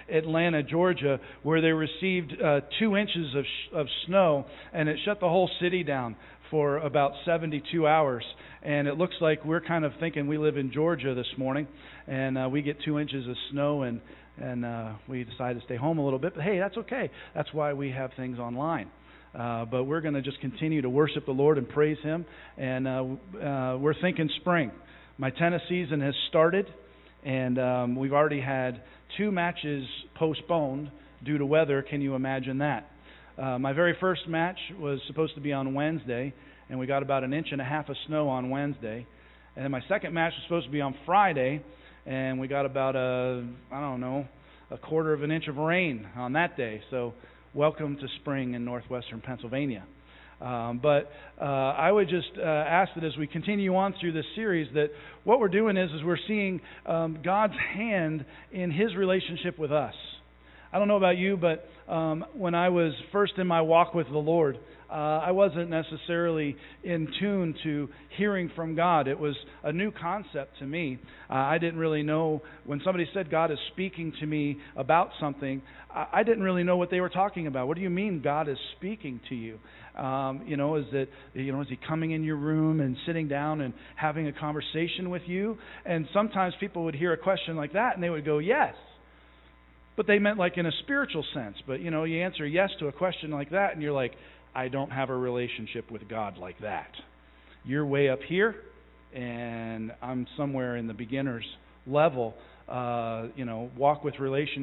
Atlanta, Georgia, where they received 2 inches of snow, and it shut the whole city down for about 72 hours. And it looks like we're kind of thinking we live in Georgia this morning, and we get 2 inches of snow, and we decided to stay home a little bit. But hey, that's okay. That's why we have things online. But we're going to just continue to worship the Lord and praise Him. And we're thinking spring. My tennis season has started, and we've already had 2 matches postponed due to weather. Can you imagine that? My very first match was supposed to be on Wednesday, and we got about 1.5 inches of snow on Wednesday. And then my second match was supposed to be on Friday, and we got about a quarter of an inch of rain on that day. So welcome to spring in northwestern Pennsylvania. But I would just ask that as we continue on through this series, that what we're doing is we're seeing God's hand in His relationship with us. I don't know about you, but when I was first in my walk with the Lord, I wasn't necessarily in tune to hearing from God. It was a new concept to me. I didn't really know when somebody said God is speaking to me about something. I didn't really know what they were talking about. What do you mean God is speaking to you? Is He coming in your room and sitting down and having a conversation with you? And sometimes people would hear a question like that and they would go, yes. But they meant like in a spiritual sense. But, you answer yes to a question like that and you're like, I don't have a relationship with God like that. You're way up here, and I'm somewhere in the beginner's level. Walk with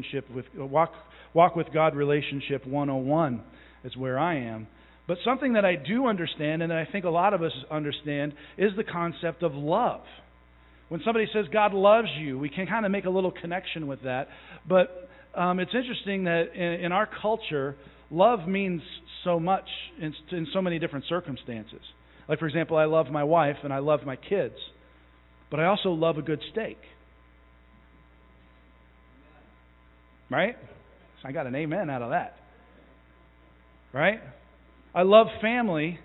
God relationship 101 is where I am. But something that I do understand, and that I think a lot of us understand, is the concept of love. When somebody says God loves you, we can kind of make a little connection with that. But it's interesting that in our culture, love means so much in so many different circumstances. Like, for example, I love my wife and I love my kids, but I also love a good steak. Right? So I got an amen out of that. Right? I love family.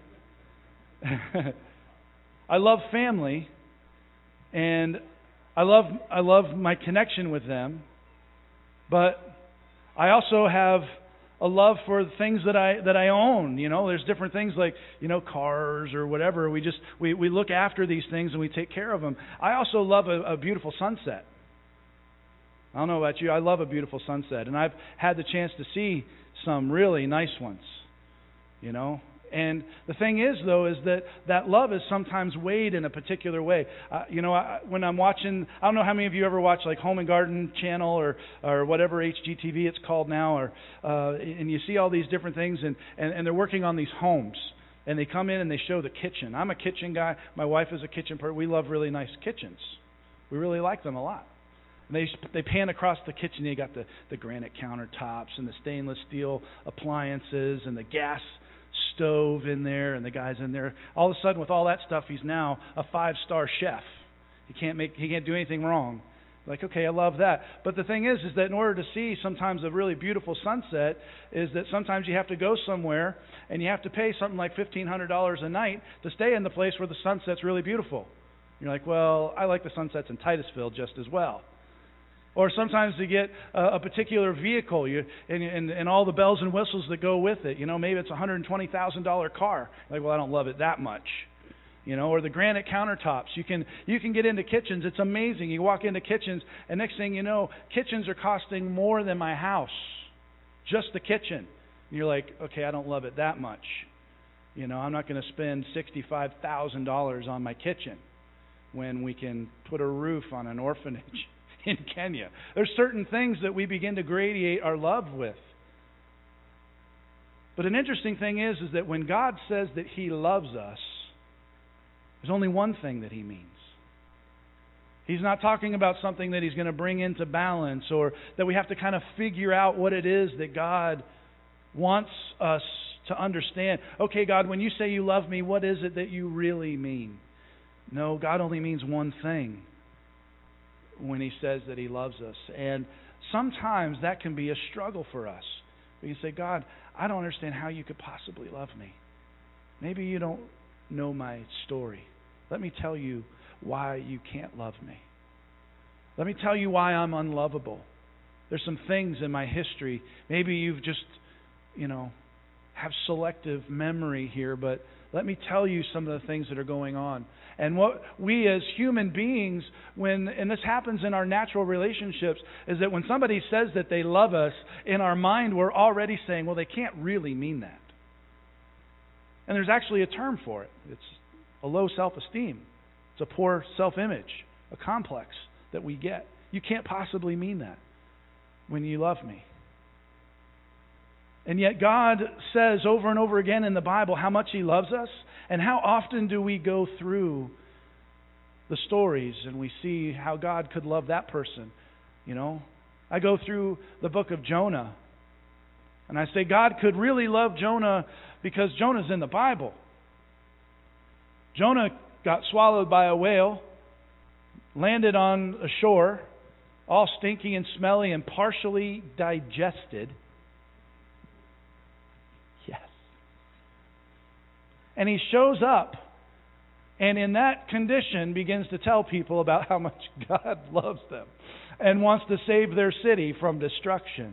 I love family, and I love my connection with them, but I also have a love for the things that I own. There's different things like, cars or whatever. We look after these things and we take care of them. I also love a beautiful sunset. I don't know about you. I love a beautiful sunset, and I've had the chance to see some really nice ones. And the thing is, though, is that love is sometimes weighed in a particular way. When I'm watching, I don't know how many of you ever watch like Home and Garden Channel or whatever HGTV it's called now, and you see all these different things, and they're working on these homes, and they come in and they show the kitchen. I'm a kitchen guy. My wife is a kitchen person. We love really nice kitchens. We really like them a lot. And they pan across the kitchen. You got the granite countertops and the stainless steel appliances and the gas stove in there, and the guy's in there. All of a sudden, with all that stuff, he's now a 5-star chef. He can't do anything wrong. Like, okay, I love that. But the thing is that in order to see sometimes a really beautiful sunset, is that sometimes you have to go somewhere and you have to pay something like $1,500 a night to stay in the place where the sunset's really beautiful. You're like, well, I like the sunsets in Titusville just as well. Or sometimes to get a particular vehicle and all the bells and whistles that go with it. Maybe it's a $120,000 car. Like, well, I don't love it that much. Or the granite countertops. You can get into kitchens. It's amazing. You walk into kitchens, and next thing you know, kitchens are costing more than my house. Just the kitchen. And you're like, okay, I don't love it that much. I'm not going to spend $65,000 on my kitchen when we can put a roof on an orphanage in Kenya. There's certain things that we begin to gradiate our love with. But an interesting thing is that when God says that He loves us, there's only one thing that He means. He's not talking about something that He's going to bring into balance, or that we have to kind of figure out what it is that God wants us to understand. Okay, God, when you say you love me, what is it that you really mean? No, God only means one thing when He says that He loves us. And sometimes that can be a struggle for us. We can say, God, I don't understand how you could possibly love me. Maybe you don't know my story. Let me tell you why you can't love me. Let me tell you why I'm unlovable. There's some things in my history. Maybe you've just, have selective memory here, but let me tell you some of the things that are going on. And what we as human beings, and this happens in our natural relationships, is that when somebody says that they love us, in our mind we're already saying, well, they can't really mean that. And there's actually a term for it. It's a low self-esteem. It's a poor self-image, a complex that we get. You can't possibly mean that when you love me. And yet God says over and over again in the Bible how much He loves us, and how often do we go through the stories and we see how God could love that person. I go through the book of Jonah and I say God could really love Jonah because Jonah's in the Bible. Jonah got swallowed by a whale, landed on a shore, all stinky and smelly and partially digested. Yes. And he shows up, and in that condition begins to tell people about how much God loves them and wants to save their city from destruction.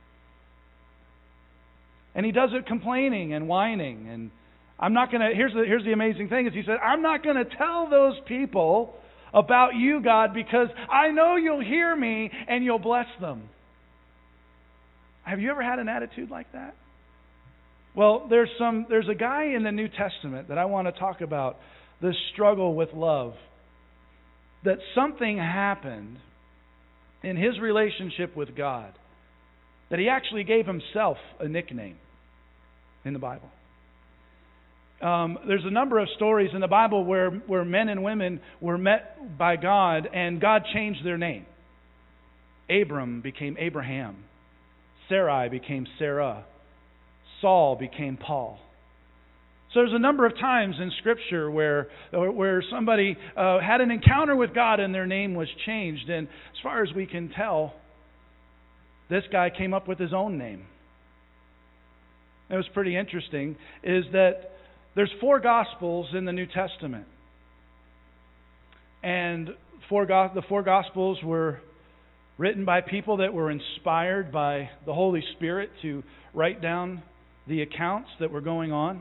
And he does it complaining and whining. And I'm not going to, here's the amazing thing, is he said, I'm not going to tell those people about you, God, because I know you'll hear me and you'll bless them. Have you ever had an attitude like that? Well, there's a guy in the New Testament that I want to talk about, this struggle with love. That something happened in his relationship with God, that he actually gave himself a nickname in the Bible. There's a number of stories in the Bible where men and women were met by God and God changed their name. Abram became Abraham. Sarai became Sarah. Saul became Paul. So there's a number of times in Scripture where somebody had an encounter with God and their name was changed. And as far as we can tell, this guy came up with his own name. It was pretty interesting, is that there's 4 Gospels in the New Testament. And the 4 Gospels were written by people that were inspired by the Holy Spirit to write down the accounts that were going on.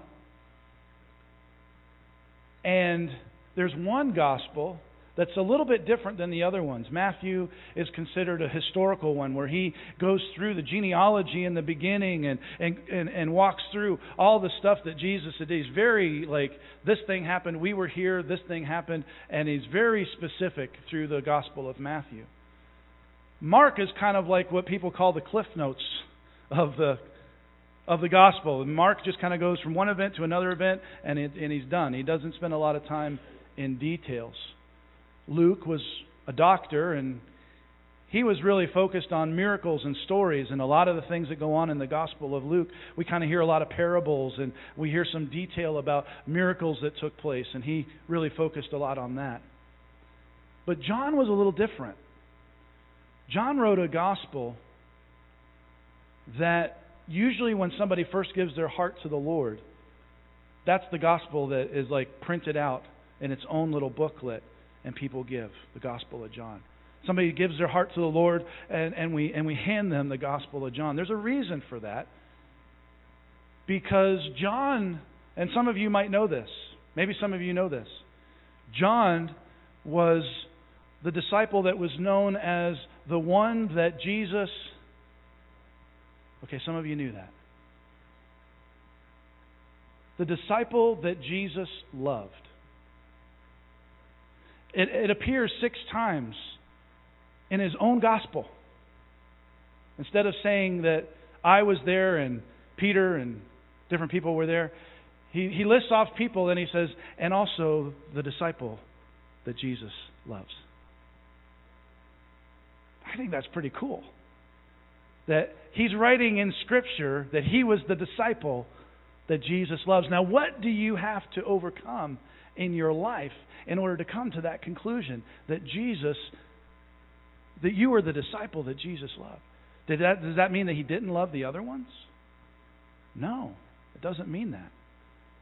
And there's one Gospel that's a little bit different than the other ones. Matthew is considered a historical one where he goes through the genealogy in the beginning and walks through all the stuff that Jesus did. He's very this thing happened, we were here, this thing happened, and he's very specific through the Gospel of Matthew. Mark is kind of like what people call the Cliff Notes of the Gospel. And Mark just kind of goes from one event to another event and he's done. He doesn't spend a lot of time in details. Luke was a doctor, and he was really focused on miracles and stories, and a lot of the things that go on in the Gospel of Luke, we kind of hear a lot of parables, and we hear some detail about miracles that took place, and he really focused a lot on that. But John was a little different. John wrote a Gospel that usually when somebody first gives their heart to the Lord, that's the Gospel that is printed out in its own little booklet. And people give the Gospel of John. Somebody gives their heart to the Lord, and we hand them the Gospel of John. There's a reason for that. Because John, and some of you might know this, maybe some of you know this, John was the disciple that was known as the one that Jesus... Okay, some of you knew that. The disciple that Jesus loved. It appears 6 times in his own Gospel. Instead of saying that I was there and Peter and different people were there, he lists off people and he says, and also the disciple that Jesus loves. I think that's pretty cool. That he's writing in Scripture that he was the disciple that Jesus loves. Now, what do you have to overcome in your life in order to come to that conclusion that you were the disciple that Jesus loved? Does that mean that he didn't love the other ones? No, it doesn't mean that.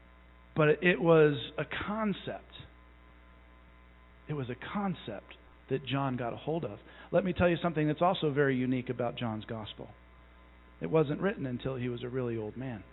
But it was a concept. It was a concept that John got a hold of. Let me tell you something that's also very unique about John's gospel. It wasn't written until he was a really old man.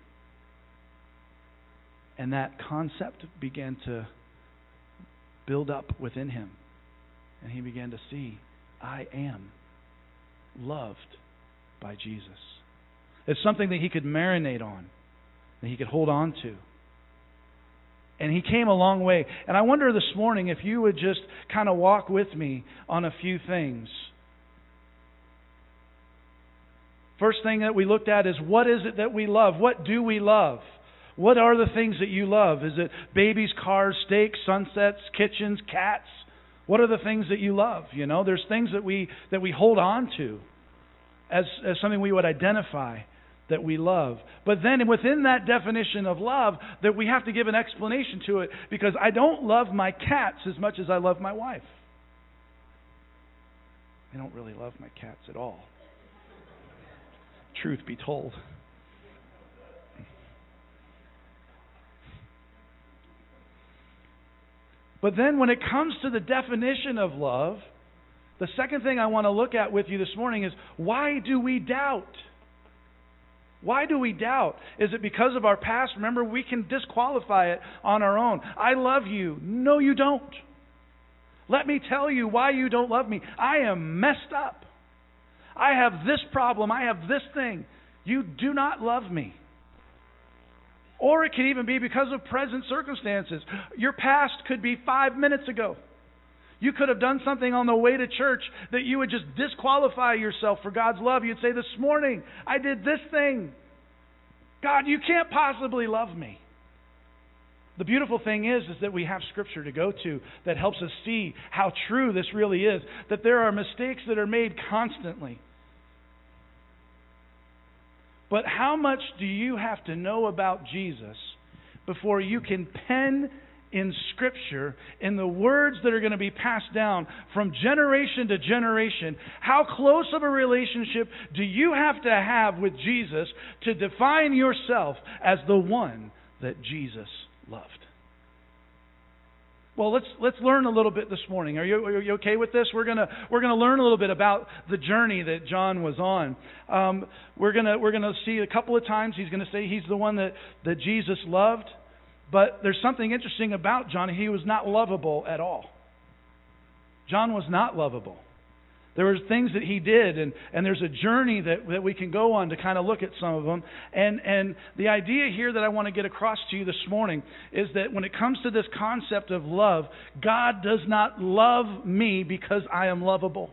And that concept began to build up within him. And he began to see, I am loved by Jesus. It's something that he could marinate on, that he could hold on to. And he came a long way. And I wonder this morning if you would just kind of walk with me on a few things. First thing that we looked at is, what is it that we love? What do we love? What are the things that you love? Is it babies, cars, steaks, sunsets, kitchens, cats? What are the things that you love? You know, there's things that we hold on to as something we would identify that we love. But then within that definition of love, that we have to give an explanation to it, because I don't love my cats as much as I love my wife. I don't really love my cats at all, truth be told. But then when it comes to the definition of love, the second thing I want to look at with you this morning is, why do we doubt? Why do we doubt? Is it because of our past? Remember, we can disqualify it on our own. I love you. No, you don't. Let me tell you why you don't love me. I am messed up. I have this problem. I have this thing. You do not love me. Or it could even be because of present circumstances. Your past could be 5 minutes ago. You could have done something on the way to church that you would just disqualify yourself for God's love. You'd say, this morning, I did this thing. God, you can't possibly love me. The beautiful thing is that we have Scripture to go to that helps us see how true this really is. That there are mistakes that are made constantly. But how much do you have to know about Jesus before you can pen in Scripture, in the words that are going to be passed down from generation to generation, how close of a relationship do you have to have with Jesus to define yourself as the one that Jesus loved? Well, let's learn a little bit this morning. Are you okay with this? We're gonna learn a little bit about the journey that John was on. We're gonna see a couple of times he's gonna say he's the one that Jesus loved. But there's something interesting about John. He was not lovable at all. John was not lovable. There were things that he did, and there's a journey that we can go on to kind of look at some of them. And the idea here that I want to get across to you this morning is that when it comes to this concept of love, God does not love me because I am lovable.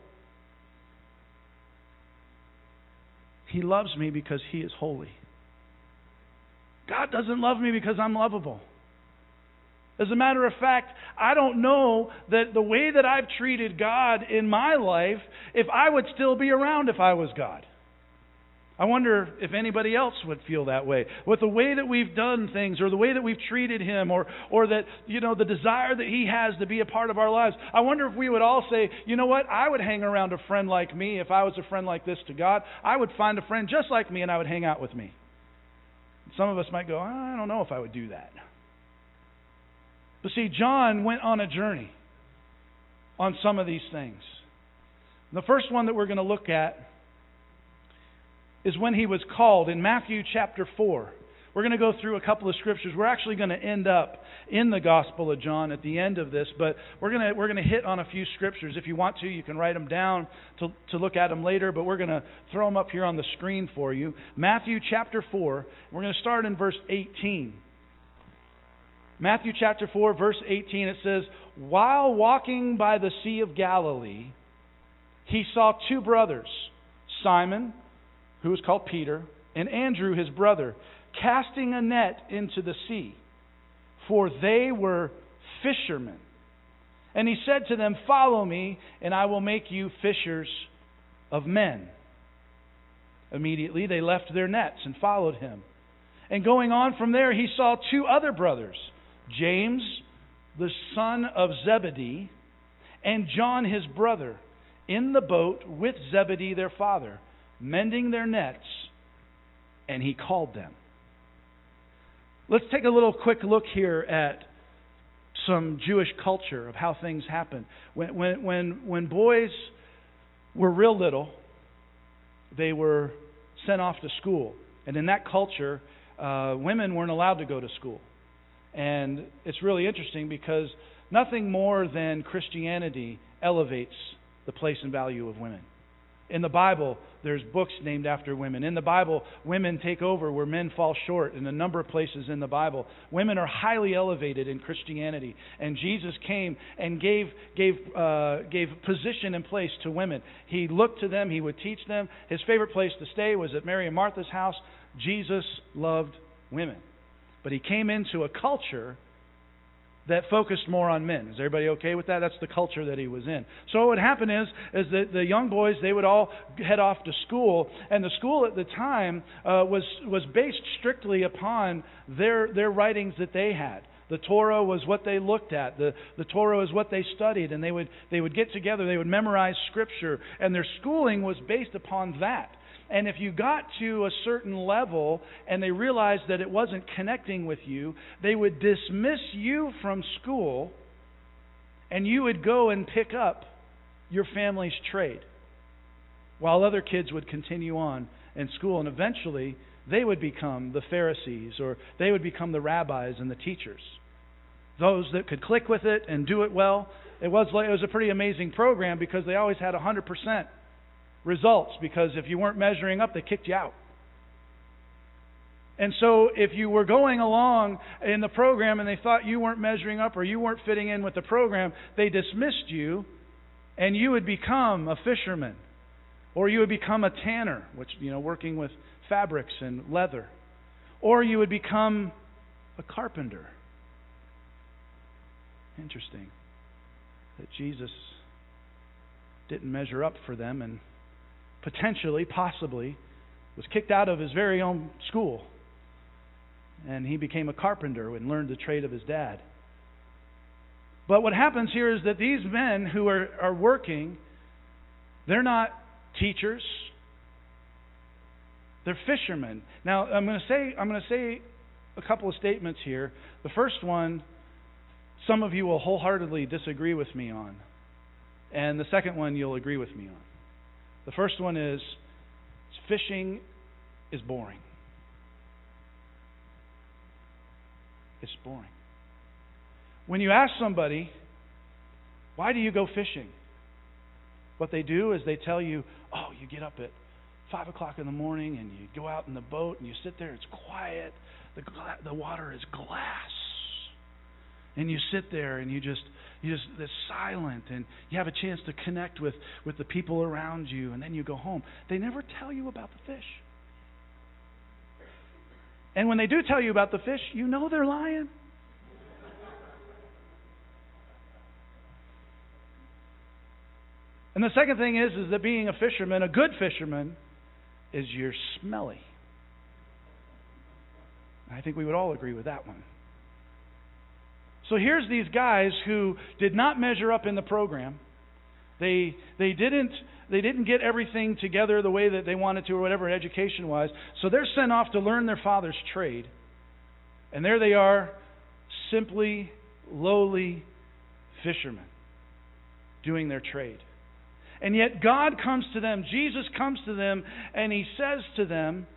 He loves me because He is holy. God doesn't love me because I'm lovable. As a matter of fact, I don't know that the way that I've treated God in my life, if I would still be around if I was God. I wonder if anybody else would feel that way. With the way that we've done things, or the way that we've treated Him, or that, the desire that He has to be a part of our lives. I wonder if we would all say, you know what, I would hang around a friend like me if I was a friend like this to God. I would find a friend just like me and I would hang out with me. Some of us might go, I don't know if I would do that. But see, John went on a journey on some of these things. The first one that we're going to look at is when he was called in Matthew chapter 4. We're going to go through a couple of scriptures. We're actually going to end up in the Gospel of John at the end of this, but we're going to hit on a few scriptures. If you want to, you can write them down to look at them later, but we're going to throw them up here on the screen for you. Matthew chapter 4. We're going to start in verse 18. Matthew chapter 4, verse 18, it says, while walking by the Sea of Galilee, he saw two brothers, Simon, who was called Peter, and Andrew, his brother, casting a net into the sea, for they were fishermen. And he said to them, follow me, and I will make you fishers of men. Immediately they left their nets and followed him. And going on from there, he saw two other brothers, James, the son of Zebedee, and John, his brother, in the boat with Zebedee, their father, mending their nets, and he called them. Let's take a little quick look here at some Jewish culture of how things happen. When boys were real little, they were sent off to school. And in that culture, women weren't allowed to go to school. And it's really interesting because nothing more than Christianity elevates the place and value of women. In the Bible, there's books named after women. In the Bible, women take over where men fall short in a number of places in the Bible. Women are highly elevated in Christianity. And Jesus came and gave position and place to women. He looked to them. He would teach them. His favorite place to stay was at Mary and Martha's house. Jesus loved women. But he came into a culture that focused more on men. Is everybody okay with that? That's the culture that he was in. So what would happen is that the young boys, they would all head off to school, and the school at the time was based strictly upon their writings that they had. The Torah was what they looked at. The Torah was what they studied, and they would get together, they would memorize Scripture, and their schooling was based upon that. And if you got to a certain level and they realized that it wasn't connecting with you, they would dismiss you from school and you would go and pick up your family's trade while other kids would continue on in school. And eventually they would become the Pharisees, or they would become the rabbis and the teachers. Those that could click with it and do it well. It was a pretty amazing program because they always had 100% results, because if you weren't measuring up, they kicked you out. And so if you were going along in the program and they thought you weren't measuring up or you weren't fitting in with the program, they dismissed you, and you would become a fisherman, or you would become a tanner, which, working with fabrics and leather, or you would become a carpenter. Interesting that Jesus didn't measure up for them and possibly, was kicked out of his very own school. And he became a carpenter and learned the trade of his dad. But what happens here is that these men who are working, they're not teachers. They're fishermen. Now, I'm going to say a couple of statements here. The first one, some of you will wholeheartedly disagree with me on. And the second one you'll agree with me on. The first one is, fishing is boring. It's boring. When you ask somebody, why do you go fishing? What they do is they tell you, you get up at 5 o'clock in the morning and you go out in the boat and you sit there, it's quiet, the water is glass. And you sit there and it's silent, and you have a chance to connect with the people around you, and then you go home. They never tell you about the fish. And when they do tell you about the fish, you know they're lying. And the second thing is that being a fisherman, a good fisherman, is you're smelly. I think we would all agree with that one. So here's these guys who did not measure up in the program. They didn't get everything together the way that they wanted to, or whatever, education-wise. So they're sent off to learn their father's trade. And there they are, simply lowly fishermen, doing their trade. And yet God comes to them, Jesus comes to them, and He says to them,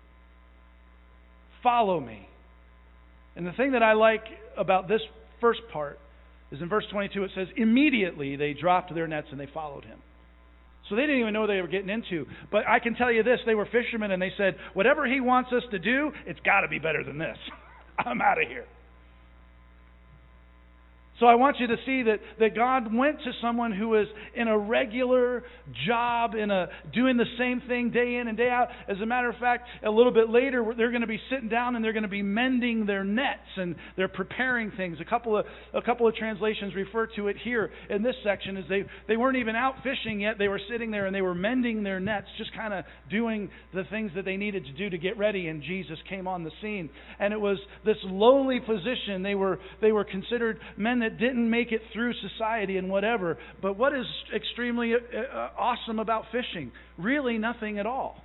"Follow me." And the thing that I like about this first part is in verse 22 it says, immediately they dropped their nets and they followed Him. So they didn't even know what they were getting into. But I can tell you this, they were fishermen, and they said, whatever He wants us to do, it's got to be better than this. I'm out of here. So I want you to see that God went to someone who is in a regular job, doing the same thing day in and day out. As a matter of fact, a little bit later, they're going to be sitting down and they're going to be mending their nets, and they're preparing things. A couple of translations refer to it here in this section as they weren't even out fishing yet. They were sitting there and they were mending their nets, just kind of doing the things that they needed to do to get ready. And Jesus came on the scene, and it was this lowly position. They were considered men that didn't make it through society and whatever. But what is extremely awesome about fishing? Really nothing at all.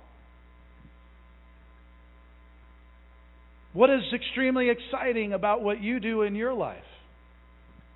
What is extremely exciting about what you do in your life?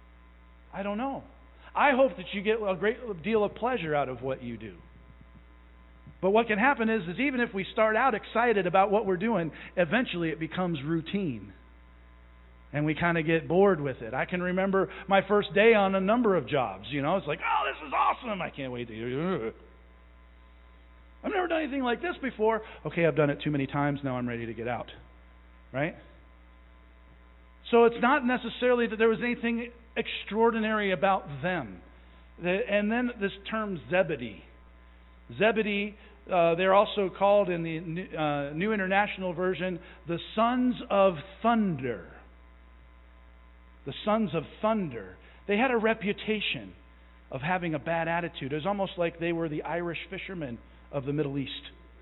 I don't know. I hope that you get a great deal of pleasure out of what you do. But what can happen is even if we start out excited about what we're doing, eventually it becomes routine. And we kind of get bored with it. I can remember my first day on a number of jobs. It's like, oh, this is awesome. I can't wait to do it. I've never done anything like this before. Okay, I've done it too many times. Now I'm ready to get out. Right? So it's not necessarily that there was anything extraordinary about them. And then this term Zebedee. Zebedee, they're also called in the New International Version, the sons of thunder. The sons of thunder. They had a reputation of having a bad attitude. It was almost like they were the Irish fishermen of the Middle East.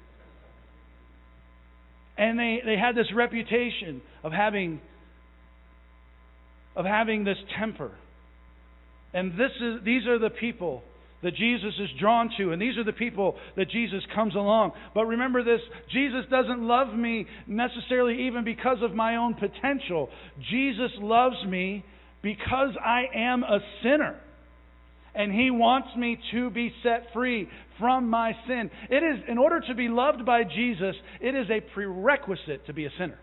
And they had this reputation of having this temper. And these are the people that Jesus is drawn to, and these are the people that Jesus comes along. But remember this, Jesus doesn't love me necessarily even because of my own potential. Jesus loves me because I am a sinner. And He wants me to be set free from my sin. It is, in order to be loved by Jesus, it is a prerequisite to be a sinner.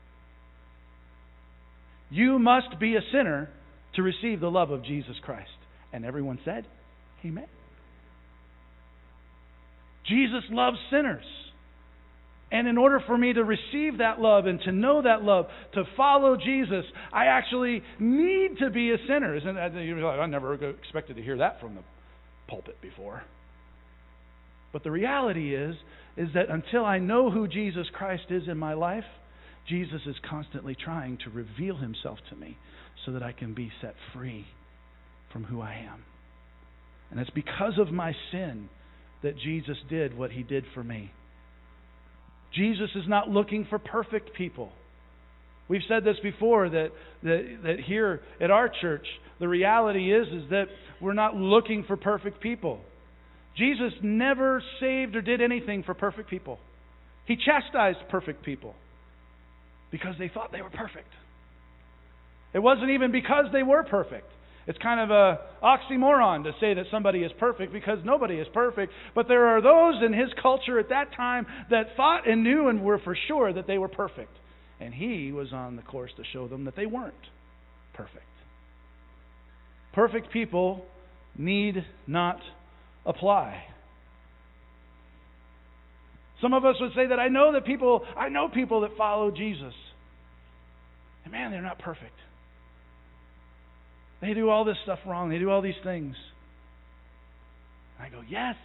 You must be a sinner to receive the love of Jesus Christ. And everyone said, Amen. Jesus loves sinners. And in order for me to receive that love and to know that love, to follow Jesus, I actually need to be a sinner. Isn't that, I never expected to hear that from the pulpit before. But the reality is that until I know who Jesus Christ is in my life, Jesus is constantly trying to reveal Himself to me so that I can be set free from who I am. And it's because of my sin that Jesus did what He did for me. Jesus is not looking for perfect people. We've said this before, that here at our church, the reality is that we're not looking for perfect people. Jesus never saved or did anything for perfect people. He chastised perfect people because they thought they were perfect. It wasn't even because they were perfect. It's kind of an oxymoron to say that somebody is perfect because nobody is perfect. But there are those in His culture at that time that thought and knew and were for sure that they were perfect. And He was on the course to show them that they weren't perfect. Perfect people need not apply. Some of us would say that I know people that follow Jesus. And man, they're not perfect. They do all this stuff wrong. They do all these things. And I go, yes.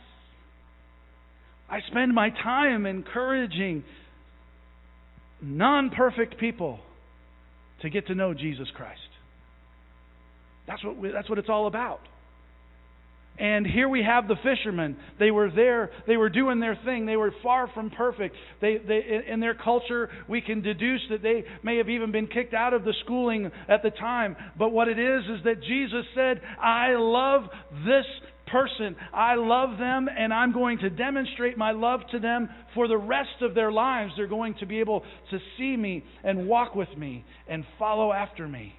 I spend my time encouraging non-perfect people to get to know Jesus Christ. That's what it's all about. And here we have the fishermen. They were there. They were doing their thing. They were far from perfect. They in their culture, we can deduce that they may have even been kicked out of the schooling at the time. But what it is that Jesus said, I love this person. I love them, and I'm going to demonstrate my love to them for the rest of their lives. They're going to be able to see me and walk with me and follow after me.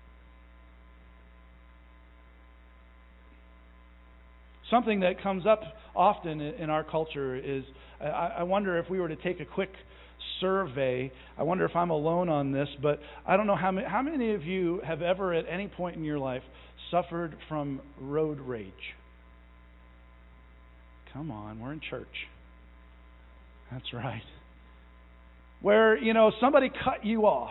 Something that comes up often in our culture is, I wonder if we were to take a quick survey, I wonder if I'm alone on this, but I don't know how many of you have ever at any point in your life suffered from road rage? Come on, we're in church. That's right. Where, somebody cut you off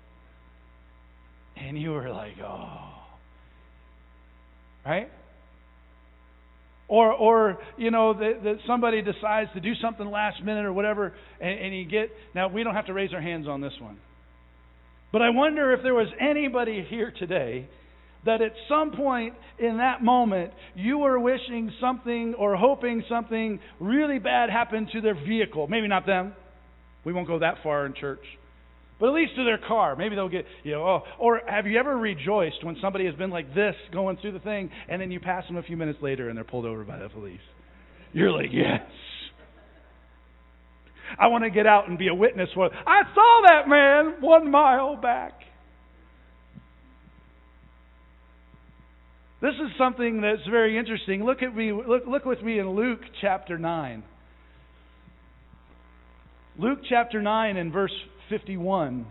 and you were like, oh. Right? Or that somebody decides to do something last minute or whatever, and you get... Now, we don't have to raise our hands on this one. But I wonder if there was anybody here today that at some point in that moment, you were wishing something or hoping something really bad happened to their vehicle. Maybe not them. We won't go that far in church. But at least to their car. Maybe they'll get, Or have you ever rejoiced when somebody has been like this going through the thing, and then you pass them a few minutes later and they're pulled over by the police? You're like, yes. I want to get out and be a witness for it. I saw that man 1 mile back. This is something that's very interesting. Look with me in Luke chapter 9. Luke chapter 9 and verse 51.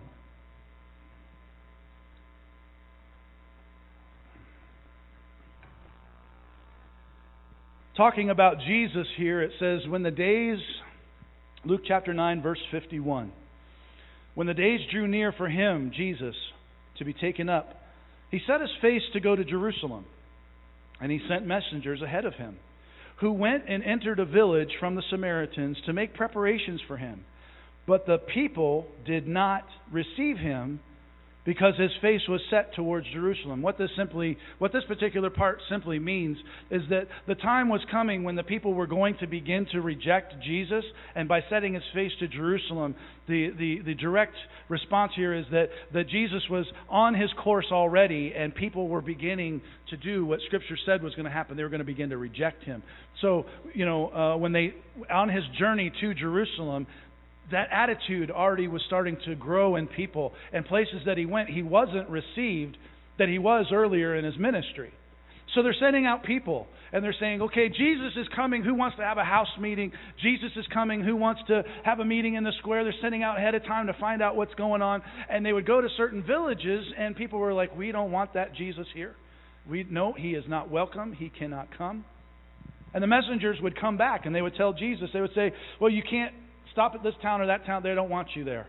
Talking about Jesus here, it says, when the days, Luke chapter 9, verse 51. When the days drew near for him, Jesus, to be taken up, he set his face to go to Jerusalem. And he sent messengers ahead of him, who went and entered a village from the Samaritans to make preparations for him. But the people did not receive him, because his face was set towards Jerusalem. What this particular part simply means is that the time was coming when the people were going to begin to reject Jesus, and by setting his face to Jerusalem, the direct response here is that Jesus was on his course already, and people were beginning to do what Scripture said was going to happen. They were going to begin to reject him. So, when on his journey to Jerusalem, that attitude already was starting to grow in people. And places that he went, he wasn't received that he was earlier in his ministry. So they're sending out people, and they're saying, okay, Jesus is coming. Who wants to have a house meeting? Jesus is coming. Who wants to have a meeting in the square? They're sending out ahead of time to find out what's going on. And they would go to certain villages, and people were like, we don't want that Jesus here. No, he is not welcome. He cannot come. And the messengers would come back, and they would tell Jesus, they would say, well, you can't stop at this town or that town. They don't want you there.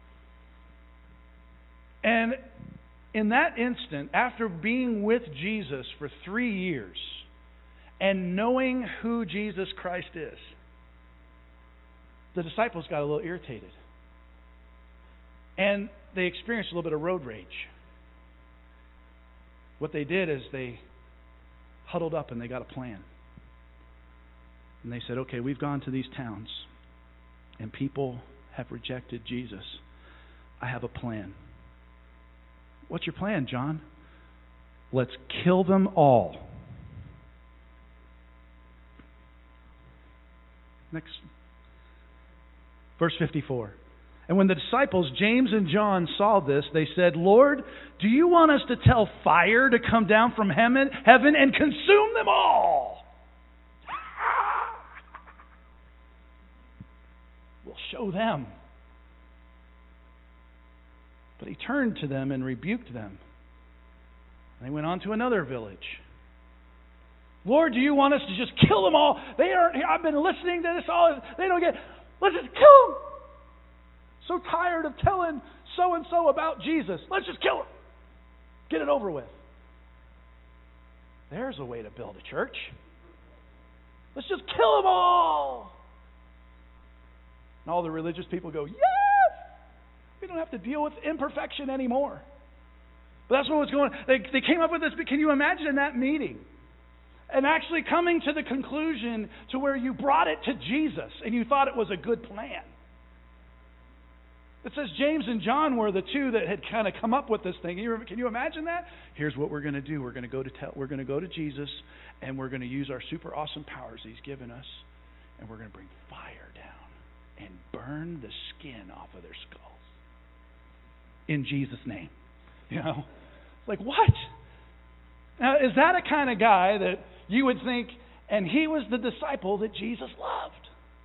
And in that instant, after being with Jesus for 3 years and knowing who Jesus Christ is, the disciples got a little irritated. And they experienced a little bit of road rage. What they did is they huddled up and they got a plan. And they said, okay, we've gone to these towns, and people have rejected Jesus. I have a plan. What's your plan, John? Let's kill them all. Next. Verse 54. And when the disciples, James and John, saw this, they said, Lord, do you want us to tell fire to come down from heaven and consume them all? We'll show them. But he turned to them and rebuked them. And they went on to another village. Lord, do you want us to just kill them all? I've been listening to this all. They don't get. Let's just kill them. So tired of telling so-and-so about Jesus. Let's just kill them. Get it over with. There's a way to build a church. Let's just kill them all. And all the religious people go, yes! We don't have to deal with imperfection anymore. But that's what was going on. They came up with this. Can you imagine in that meeting? And actually coming to the conclusion to where you brought it to Jesus and you thought it was a good plan. It says James and John were the two that had kind of come up with this thing. Can you imagine that? Here's what we're going to do. We're going to go to Jesus, and we're going to use our super awesome powers He's given us, and we're going to bring fire down and burn the skin off of their skulls. In Jesus' name. Like what? Now, is that a kind of guy that you would think, and he was the disciple that Jesus loved?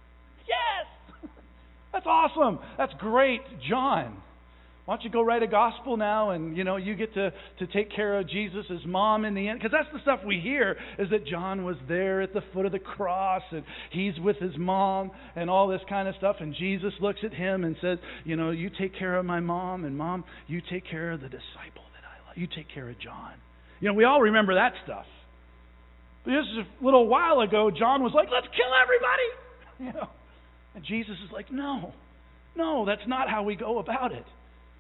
Yes! That's awesome. That's great, John. Why don't you go write a gospel now, and you get to take care of Jesus' mom in the end? Because that's the stuff we hear, is that John was there at the foot of the cross, and he's with his mom, and all this kind of stuff. And Jesus looks at him and says, you take care of my mom, and mom, you take care of the disciple that I love. You take care of John. We all remember that stuff. But just a little while ago, John was like, let's kill everybody. And Jesus is like, no, that's not how we go about it.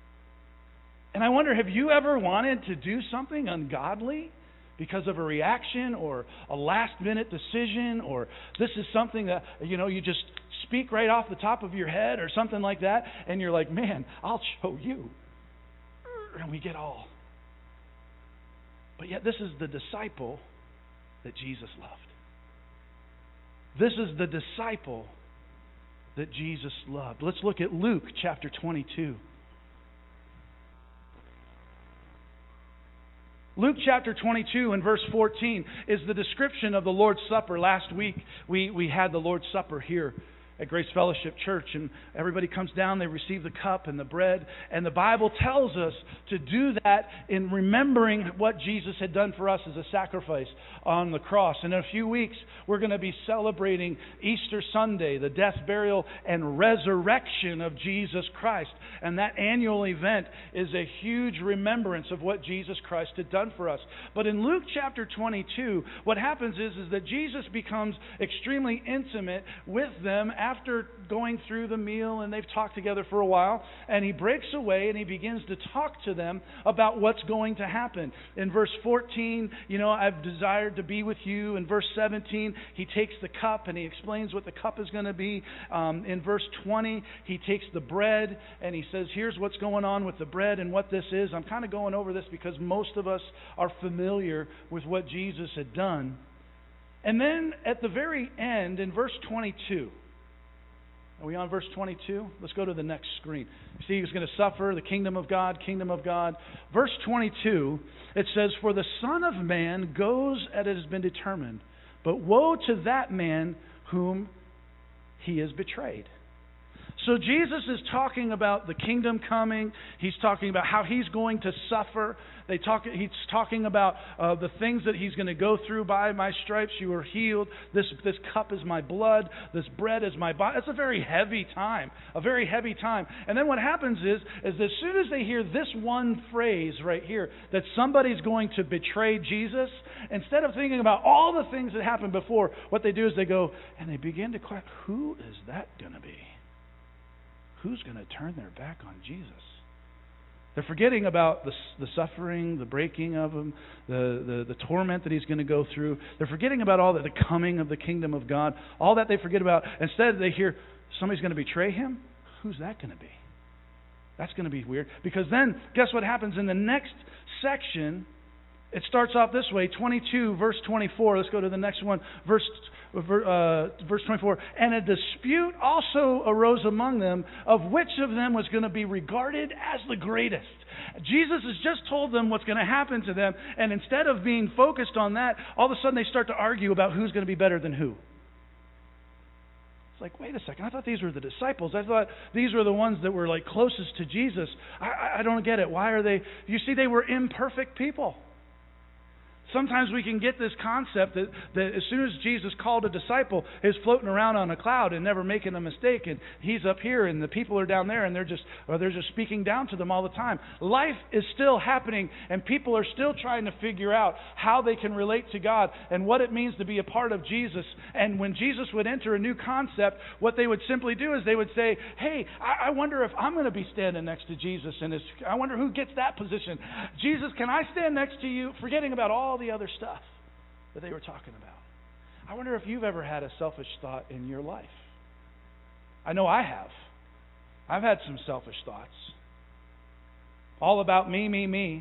And I wonder, have you ever wanted to do something ungodly because of a reaction or a last-minute decision, or this is something that, you just speak right off the top of your head or something like that, and you're like, man, I'll show you. And we get all. But yet this is the disciple that Jesus loved. This is the disciple that Jesus loved. Let's look at Luke chapter 22. Luke chapter 22 and verse 14 is the description of the Lord's Supper. Last week we had the Lord's Supper here at Grace Fellowship Church, and everybody comes down, they receive the cup and the bread, and the Bible tells us to do that in remembering what Jesus had done for us as a sacrifice on the cross. And in a few weeks, we're going to be celebrating Easter Sunday, the death, burial, and resurrection of Jesus Christ. And that annual event is a huge remembrance of what Jesus Christ had done for us. But in Luke chapter 22, what happens is that Jesus becomes extremely intimate with them after going through the meal, and they've talked together for a while, and he breaks away and he begins to talk to them about what's going to happen. In verse 14, I've desired to be with you. In verse 17, he takes the cup and he explains what the cup is going to be. In verse 20, he takes the bread and he says, here's what's going on with the bread and what this is. I'm kind of going over this because most of us are familiar with what Jesus had done. And then at the very end, in verse 22, are we on verse 22? Let's go to the next screen. See, he's going to suffer, the kingdom of God, kingdom of God. Verse 22, it says, for the Son of Man goes as it has been determined, but woe to that man whom he has betrayed. So Jesus is talking about the kingdom coming. He's talking about how he's going to suffer. He's talking about the things that he's going to go through. By my stripes you are healed. This cup is my blood. This bread is my body. It's a very heavy time. A very heavy time. And then what happens is as soon as they hear this one phrase right here, that somebody's going to betray Jesus, instead of thinking about all the things that happened before, what they do is they go and they begin to question, who is that going to be? Who's going to turn their back on Jesus? They're forgetting about the suffering, the breaking of him, the torment that he's going to go through. They're forgetting about all that, the coming of the kingdom of God. All that they forget about. Instead, they hear somebody's going to betray him. Who's that going to be? That's going to be weird. Because then, guess what happens in the next section? It starts off this way, 22, verse 24. Let's go to the next one, verse 24. And a dispute also arose among them of which of them was going to be regarded as the greatest. Jesus has just told them what's going to happen to them, and instead of being focused on that, all of a sudden they start to argue about who's going to be better than who. It's like, wait a second, I thought these were the disciples. I thought these were the ones that were like closest to Jesus. I don't get it. Why are they? You see, they were imperfect people. Sometimes we can get this concept that as soon as Jesus called a disciple, he's floating around on a cloud and never making a mistake, and he's up here and the people are down there and they're just speaking down to them all the time. Life is still happening and people are still trying to figure out how they can relate to God and what it means to be a part of Jesus. And when Jesus would enter a new concept, what they would simply do is they would say, hey, I wonder if I'm going to be standing next to Jesus, and I wonder who gets that position. Jesus, can I stand next to you? Forgetting about all the other stuff that they were talking about. I wonder if you've ever had a selfish thought in your life. I know I have. I've had some selfish thoughts. All about me, me, me.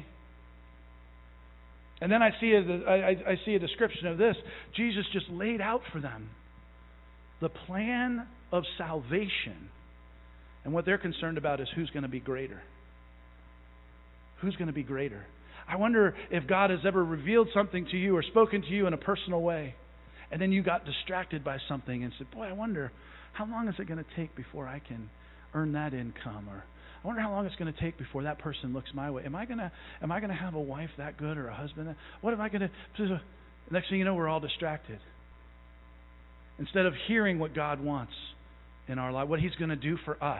And then I see a description of this. Jesus just laid out for them the plan of salvation. And what they're concerned about is who's going to be greater. Who's going to be greater? I wonder if God has ever revealed something to you or spoken to you in a personal way, and then you got distracted by something and said, boy, I wonder how long is it going to take before I can earn that income, or I wonder how long it's going to take before that person looks my way. Am I going to have a wife that good, or a husband? What am I going to? Next thing you know, we're all distracted. Instead of hearing what God wants in our life, what He's going to do for us,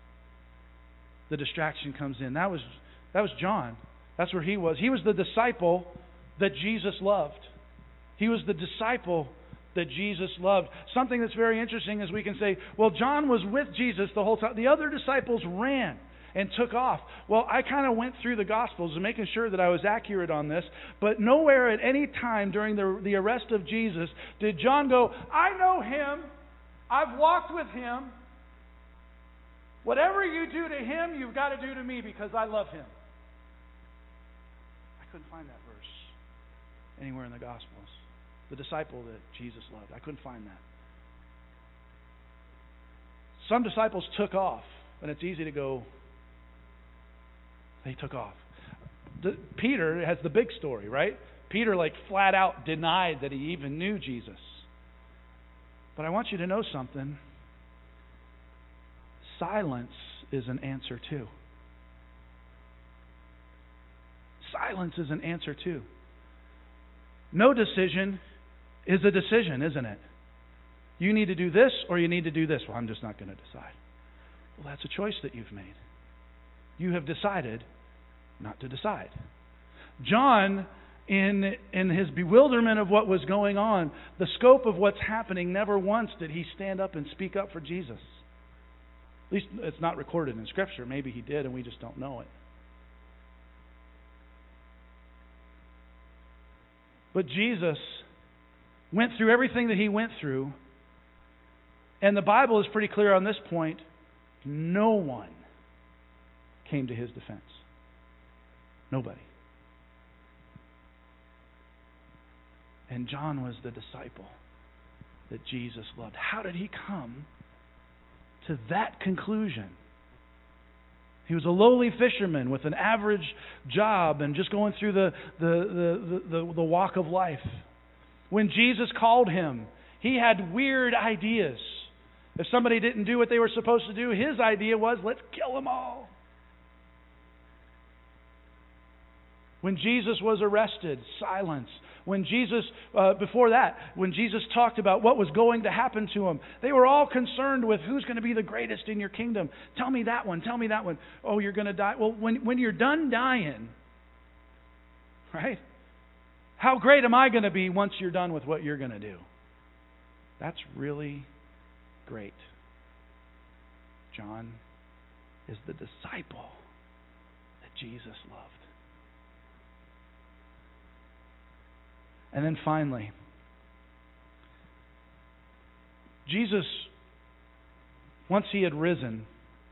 the distraction comes in. That was John. That's where he was. He was the disciple that Jesus loved. He was the disciple that Jesus loved. Something that's very interesting is we can say, well, John was with Jesus the whole time. The other disciples ran and took off. Well, I kind of went through the Gospels and making sure that I was accurate on this, but nowhere at any time during the arrest of Jesus did John go, I know him. I've walked with him. Whatever you do to him, you've got to do to me because I love him. I couldn't find that verse anywhere in the Gospels. The disciple that Jesus loved. I couldn't find that. Some disciples took off, and it's easy to go, they took off. Peter has the big story, right? Peter flat out denied that he even knew Jesus. But I want you to know something. Silence is an answer too. Silence is an answer too. No decision is a decision, isn't it? You need to do this or you need to do this. Well, I'm just not going to decide. Well, that's a choice that you've made. You have decided not to decide. John, in his bewilderment of what was going on, the scope of what's happening, never once did he stand up and speak up for Jesus. At least it's not recorded in Scripture. Maybe he did and we just don't know it. But Jesus went through everything that he went through, and the Bible is pretty clear on this point. No one came to his defense. Nobody. And John was the disciple that Jesus loved. How did he come to that conclusion? He was a lowly fisherman with an average job and just going through the walk of life. When Jesus called him, he had weird ideas. If somebody didn't do what they were supposed to do, his idea was, let's kill them all. When Jesus was arrested, silence. When Jesus, before that, when Jesus talked about what was going to happen to him, they were all concerned with who's going to be the greatest in your kingdom. Tell me that one. Tell me that one. Oh, you're going to die. Well, when you're done dying, right? How great am I going to be once you're done with what you're going to do? That's really great. John is the disciple that Jesus loved. And then finally, Jesus, once he had risen,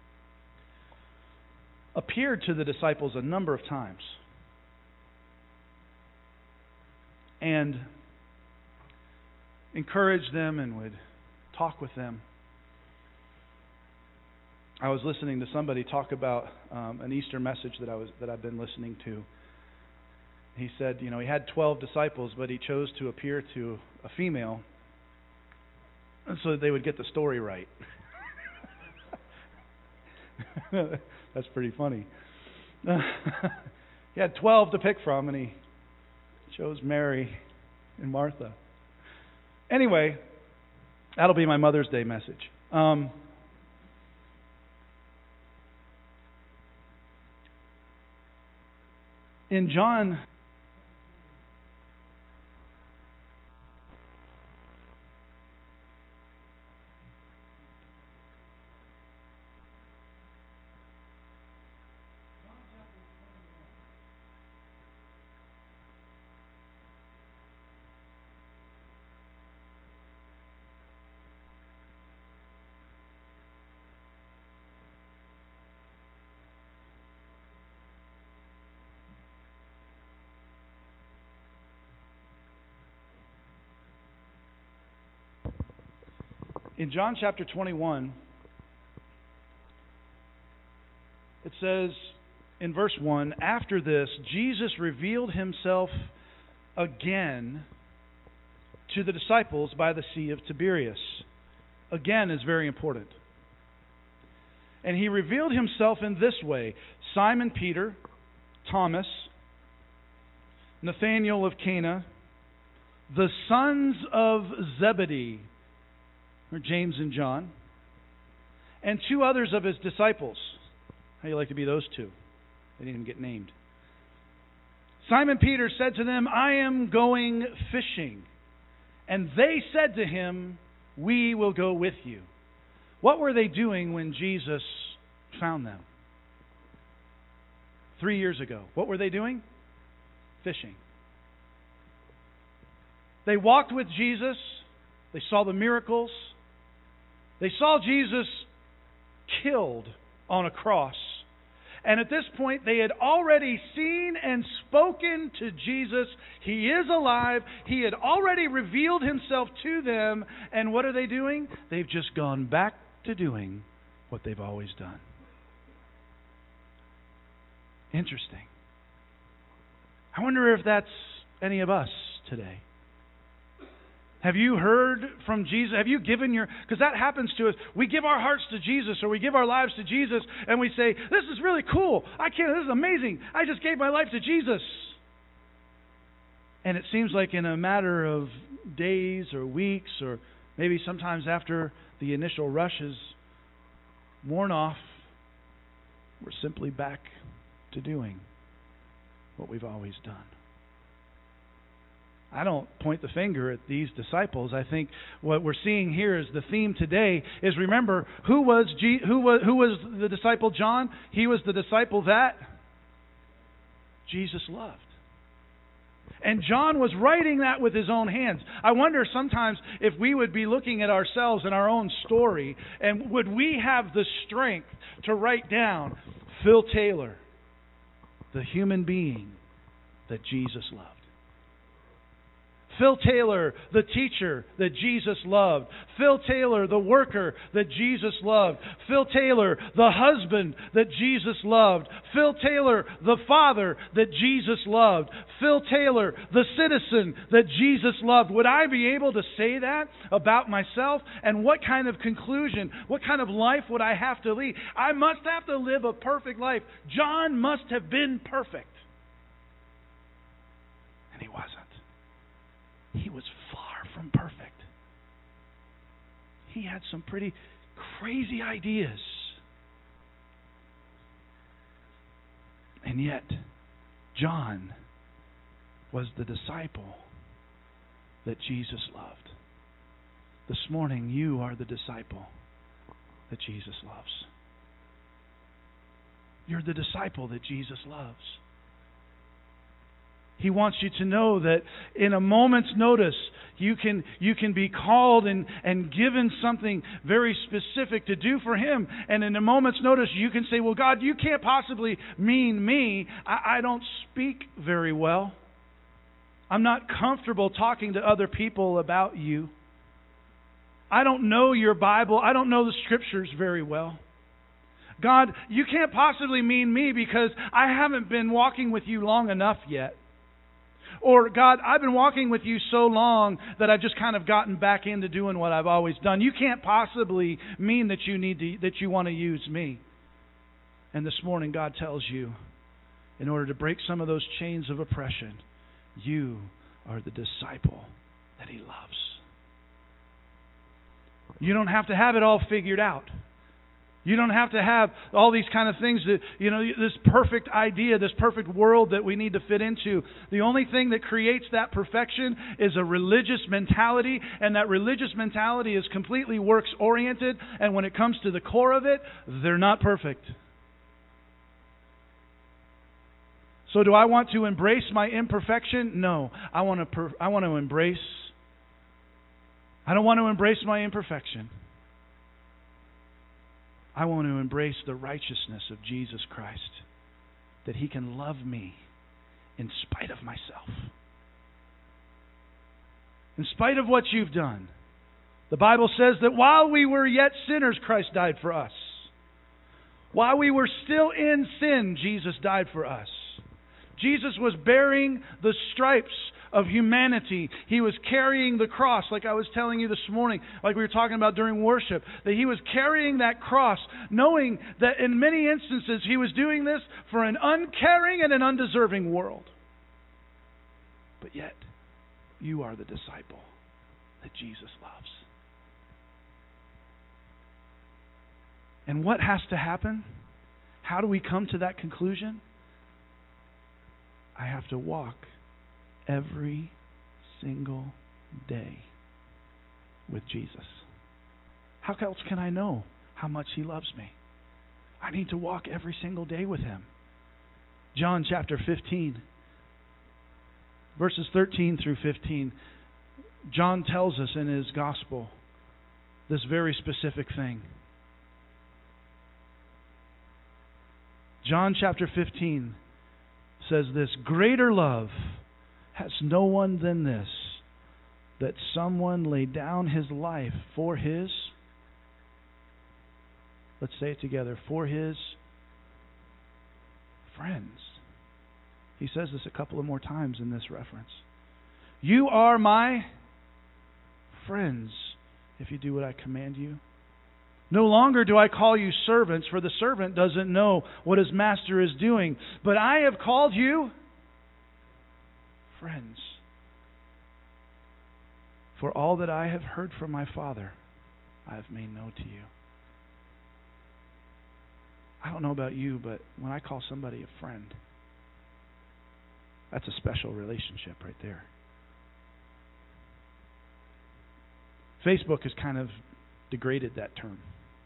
appeared to the disciples a number of times. And encouraged them and would talk with them. I was listening to somebody talk about an Easter message that I've been listening to. He said, he had 12 disciples, but he chose to appear to a female so that they would get the story right. That's pretty funny. He had 12 to pick from, and he chose Mary and Martha. Anyway, that'll be my Mother's Day message. In John In John chapter 21, it says in verse 1, after this, Jesus revealed himself again to the disciples by the Sea of Tiberias. Again is very important. And he revealed himself in this way: Simon Peter, Thomas, Nathanael of Cana, the sons of Zebedee, or James and John, and two others of his disciples. How do you like to be those two? They didn't even get named. Simon Peter said to them, I am going fishing. And they said to him, we will go with you. What were they doing when Jesus found them? 3 years ago. What were they doing? Fishing. They walked with Jesus. They saw the miracles. They saw Jesus killed on a cross. And at this point, they had already seen and spoken to Jesus. He is alive. He had already revealed himself to them. And what are they doing? They've just gone back to doing what they've always done. Interesting. I wonder if that's any of us today. Have you heard from Jesus? Have you given because that happens to us. We give our hearts to Jesus, or we give our lives to Jesus, and we say, this is really cool. This is amazing. I just gave my life to Jesus. And it seems like in a matter of days or weeks, or maybe sometimes after the initial rush is worn off, we're simply back to doing what we've always done. I don't point the finger at these disciples. I think what we're seeing here is the theme today is, remember, who was the disciple John? He was the disciple that Jesus loved. And John was writing that with his own hands. I wonder sometimes if we would be looking at ourselves and our own story, and would we have the strength to write down Phil Taylor, the human being that Jesus loved. Phil Taylor, the teacher that Jesus loved. Phil Taylor, the worker that Jesus loved. Phil Taylor, the husband that Jesus loved. Phil Taylor, the father that Jesus loved. Phil Taylor, the citizen that Jesus loved. Would I be able to say that about myself? And what kind of conclusion, what kind of life would I have to lead? I must have to live a perfect life. John must have been perfect. And he wasn't. He was far from perfect. He had some pretty crazy ideas. And yet, John was the disciple that Jesus loved. This morning, you are the disciple that Jesus loves. You're the disciple that Jesus loves. He wants you to know that in a moment's notice, you can be called and given something very specific to do for Him. And in a moment's notice, you can say, well, God, you can't possibly mean me. I don't speak very well. I'm not comfortable talking to other people about you. I don't know your Bible. I don't know the Scriptures very well. God, you can't possibly mean me because I haven't been walking with you long enough yet. Or, God, I've been walking with you so long that I've just kind of gotten back into doing what I've always done. You can't possibly mean that you want to use me. And this morning, God tells you, in order to break some of those chains of oppression, you are the disciple that He loves. You don't have to have it all figured out. You don't have to have all these kind of things that, this perfect idea, this perfect world that we need to fit into. The only thing that creates that perfection is a religious mentality, and that religious mentality is completely works-oriented, and when it comes to the core of it, they're not perfect. So do I want to embrace my imperfection? No. I don't want to embrace my imperfection. I want to embrace the righteousness of Jesus Christ, that He can love me in spite of myself. In spite of what you've done. The Bible says that while we were yet sinners, Christ died for us. While we were still in sin, Jesus died for us. Jesus was bearing the stripes of humanity. He was carrying the cross, like I was telling you this morning, like we were talking about during worship, that He was carrying that cross, knowing that in many instances He was doing this for an uncaring and an undeserving world. But yet, you are the disciple that Jesus loves. And what has to happen? How do we come to that conclusion? I have to walk every single day with Jesus. How else can I know how much He loves me? I need to walk every single day with Him. John chapter 15, verses 13 through 15. John tells us in his gospel this very specific thing. John chapter 15 says this: greater love has no one than this, that someone lay down his life for his, let's say it together, for his friends. He says this a couple of more times in this reference. You are my friends if you do what I command you. No longer do I call you servants, for the servant doesn't know what his master is doing. But I have called you friends. For all that I have heard from my Father, I have made known to you. I don't know about you, but when I call somebody a friend, that's a special relationship right there. Facebook has kind of degraded that term.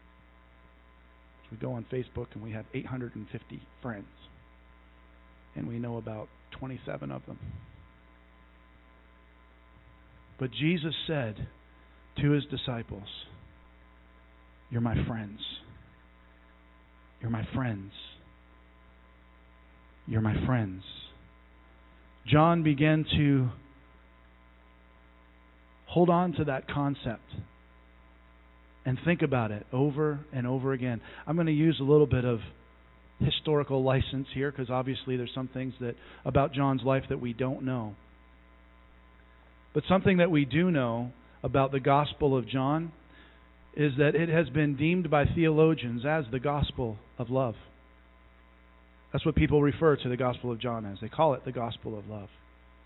We go on Facebook and we have 850 friends, and we know about 27 of them. But Jesus said to his disciples, "You're my friends. You're my friends. You're my friends." John began to hold on to that concept and think about it over and over again. I'm going to use a little bit of historical license here because obviously there's some things that about John's life that we don't know. But something that we do know about the Gospel of John is that it has been deemed by theologians as the Gospel of love. That's what people refer to the Gospel of John as. They call it the Gospel of love.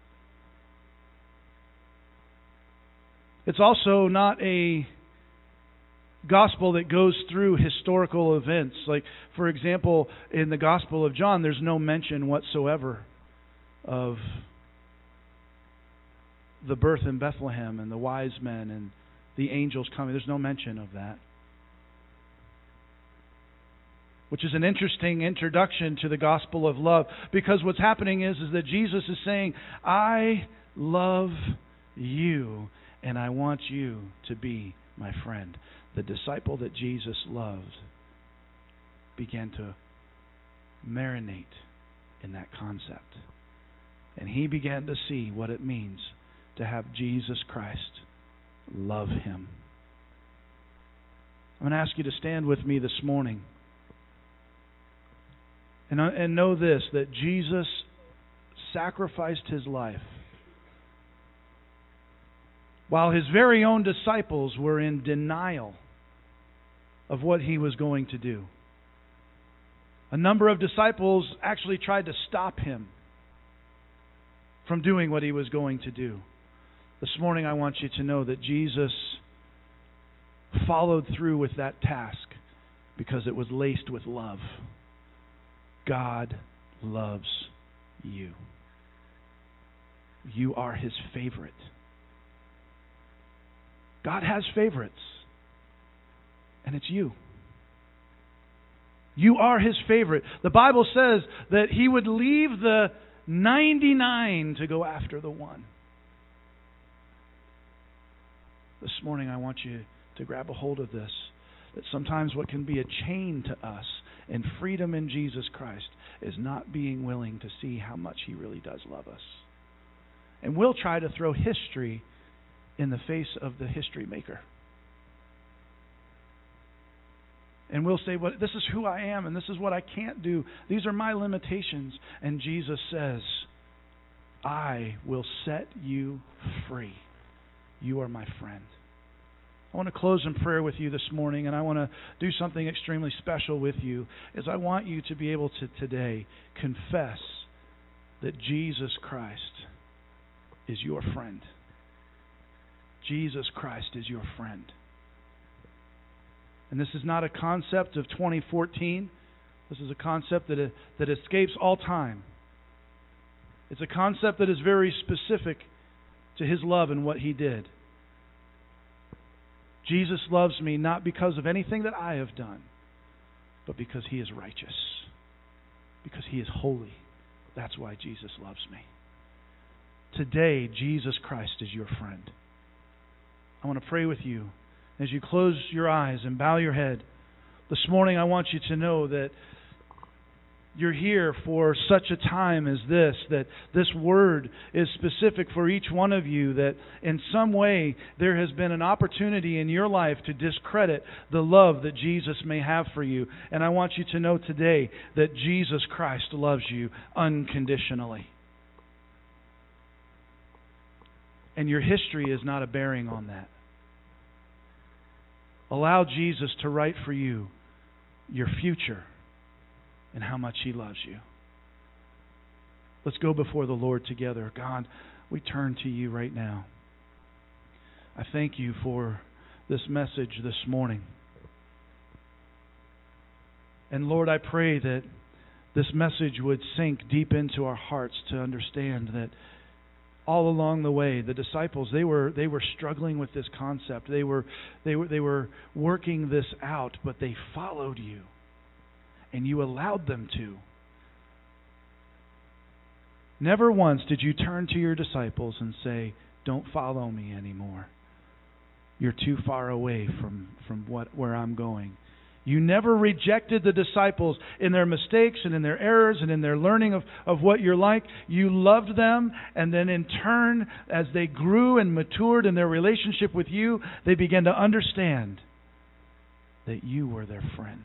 It's also not a gospel that goes through historical events. Like, for example, in the Gospel of John, there's no mention whatsoever of the birth in Bethlehem and the wise men and the angels coming. There's no mention of that. Which is an interesting introduction to the gospel of love, because what's happening is that Jesus is saying, I love you and I want you to be my friend. The disciple that Jesus loved began to marinate in that concept. And he began to see what it means to have Jesus Christ love him. I'm going to ask you to stand with me this morning. And know this, that Jesus sacrificed his life while his very own disciples were in denial of what he was going to do. A number of disciples actually tried to stop him from doing what he was going to do. This morning I want you to know that Jesus followed through with that task because it was laced with love. God loves you. You are his favorite. God has favorites, and it's you. You are his favorite. The Bible says that he would leave the 99 to go after the one. This morning I want you to grab a hold of this, that sometimes what can be a chain to us and freedom in Jesus Christ is not being willing to see how much he really does love us. And we'll try to throw history in the face of the history maker. And we'll say, well, this is who I am and this is what I can't do. These are my limitations. And Jesus says, I will set you free. You are my friend. I want to close in prayer with you this morning, and I want to do something extremely special with you, is I want you to be able to today confess that Jesus Christ is your friend. Jesus Christ is your friend. And this is not a concept of 2014. This is a concept that escapes all time. It's a concept that is very specific to his love and what he did. Jesus loves me not because of anything that I have done, but because he is righteous. Because he is holy. That's why Jesus loves me. Today, Jesus Christ is your friend. I want to pray with you. As you close your eyes and bow your head, this morning I want you to know that you're here for such a time as this, that this word is specific for each one of you, that in some way there has been an opportunity in your life to discredit the love that Jesus may have for you. And I want you to know today that Jesus Christ loves you unconditionally. And your history is not a bearing on that. Allow Jesus to write for you your future and how much He loves you. Let's go before the Lord together. God, we turn to You right now. I thank You for this message this morning. And Lord, I pray that this message would sink deep into our hearts to understand that all along the way, the disciples, they were struggling with this concept. They were working this out, but they followed You. And You allowed them to. Never once did You turn to Your disciples and say, "Don't follow Me anymore. You're too far away from where I'm going." You never rejected the disciples in their mistakes and in their errors and in their learning of what You're like. You loved them, and then in turn, as they grew and matured in their relationship with You, they began to understand that You were their friend.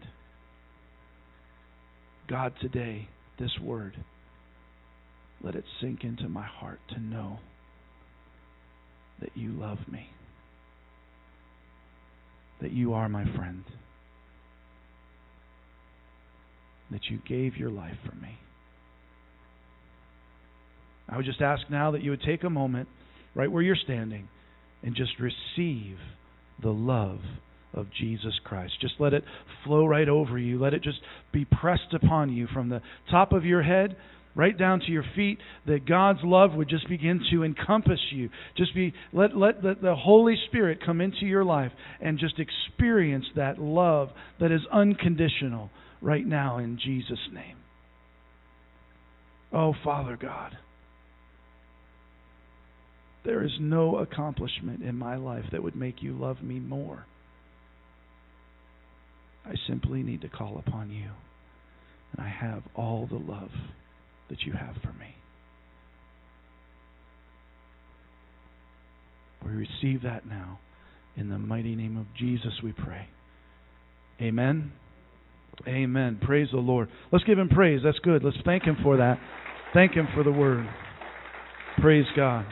God, today, this word, let it sink into my heart to know that You love me, that You are my friend, that You gave Your life for me. I would just ask now that you would take a moment right where you're standing and just receive the love of Jesus Christ. Just let it flow right over you. Let it just be pressed upon you from the top of your head right down to your feet, that God's love would just begin to encompass you. Let the Holy Spirit come into your life and just experience that love that is unconditional right now in Jesus' name. Oh, Father God, there is no accomplishment in my life that would make You love me more. I simply need to call upon You, and I have all the love that You have for me. We receive that now. In the mighty name of Jesus we pray. Amen. Amen. Praise the Lord. Let's give Him praise. That's good. Let's thank Him for that. Thank Him for the word. Praise God.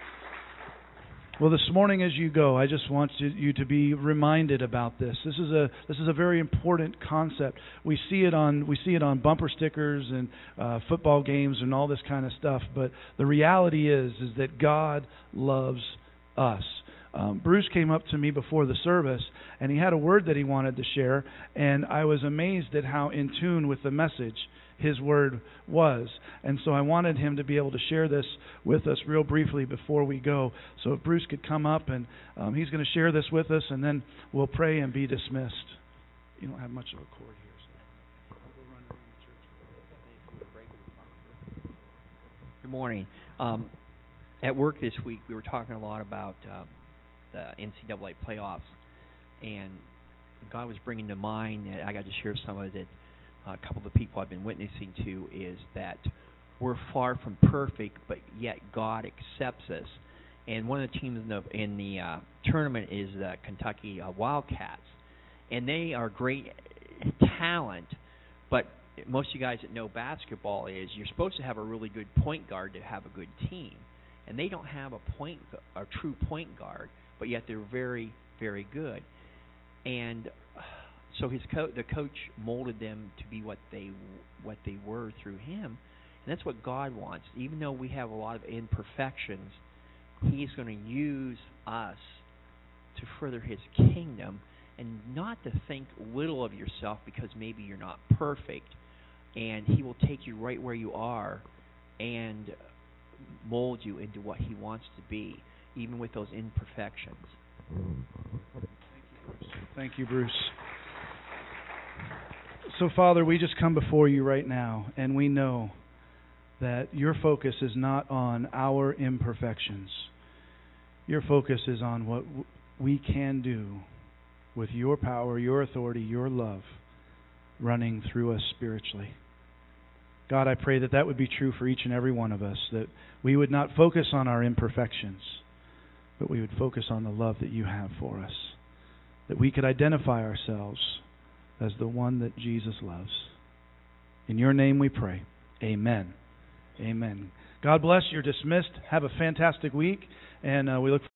Well, this morning as you go, I just want you to be reminded about this. This is a very important concept. We see it on bumper stickers and football games and all this kind of stuff. But the reality is that God loves us. Bruce came up to me before the service, and he had a word that he wanted to share, and I was amazed at how in tune with the message his word was. And so I wanted him to be able to share this with us real briefly before we go. So if Bruce could come up, and he's going to share this with us, and then we'll pray and be dismissed. You don't have much of a cord here, so I'll go run around the church. Good morning. At work this week, we were talking a lot about the NCAA playoffs, and God was bringing to mind, and I got to share some of it. A couple of the people I've been witnessing to is that we're far from perfect, but yet God accepts us. And one of the teams in the tournament is the Kentucky Wildcats, and they are great talent. But most of you guys that know basketball is you're supposed to have a really good point guard to have a good team, and they don't have a true point guard, but yet they're very, very good. And so the coach molded them to be what they were through him, and that's what God wants. Even though we have a lot of imperfections, He's going to use us to further His kingdom, and not to think little of yourself because maybe you're not perfect. And He will take you right where you are and mold you into what He wants to be, even with those imperfections. Thank you, Bruce. So, Father, we just come before You right now, and we know that Your focus is not on our imperfections. Your focus is on what we can do with Your power, Your authority, Your love running through us spiritually. God, I pray that that would be true for each and every one of us, that we would not focus on our imperfections, but we would focus on the love that you have for us, that we could identify ourselves as the one that Jesus loves. In your name we pray. Amen. Amen. God bless. You're dismissed. Have a fantastic week, and we look